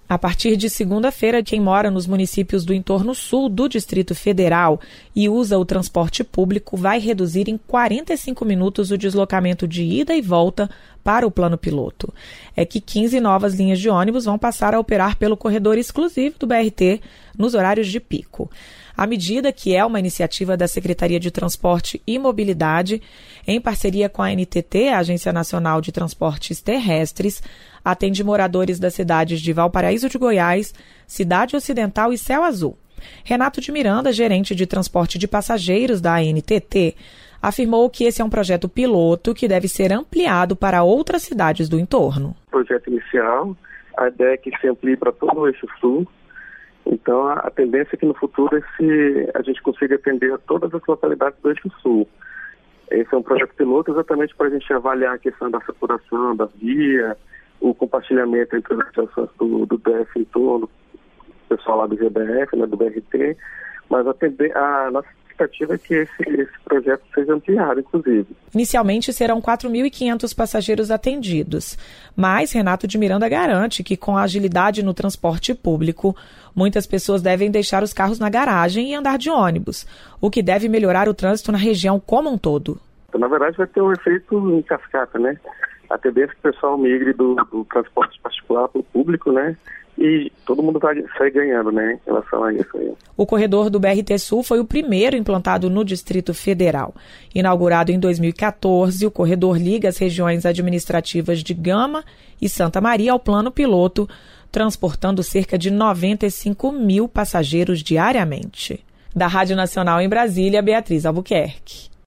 A partir de segunda-feira, quem mora nos municípios do entorno sul do Distrito Federal e usa o transporte público vai reduzir em 45 minutos o deslocamento de ida e volta para o plano piloto. É que 15 novas linhas de ônibus vão passar a operar pelo corredor exclusivo do BRT nos horários de pico. A medida, que é uma iniciativa da Secretaria de Transporte e Mobilidade, em parceria com a ANTT, a Agência Nacional de Transportes Terrestres, atende moradores das cidades de Valparaíso de Goiás, Cidade Ocidental e Céu Azul. Renato de Miranda, gerente de transporte de passageiros da ANTT, afirmou que esse é um projeto piloto que deve ser ampliado para outras cidades do entorno. Projeto inicial, a ideia é que se amplie para todo o eixo sul. Então, a tendência é que no futuro a gente consiga atender a todas as localidades do eixo sul. Esse é um projeto piloto exatamente para a gente avaliar a questão da saturação da via, o compartilhamento entre as estações do DF em torno, o pessoal lá do GDF, né, do BRT, mas a nossa expectativa é que esse projeto seja ampliado, inclusive. Inicialmente serão 4.500 passageiros atendidos, mas Renato de Miranda garante que com a agilidade no transporte público, muitas pessoas devem deixar os carros na garagem e andar de ônibus, o que deve melhorar o trânsito na região como um todo. Na verdade, vai ter um efeito em cascata, né? A tendência é que o pessoal migre do transporte particular para o público, né? E todo mundo vai sair ganhando, né, em relação a isso aí. O corredor do BRT Sul foi o primeiro implantado no Distrito Federal. Inaugurado em 2014, o corredor liga as regiões administrativas de Gama e Santa Maria ao plano piloto, transportando cerca de 95 mil passageiros diariamente. Da Rádio Nacional em Brasília, Beatriz Albuquerque.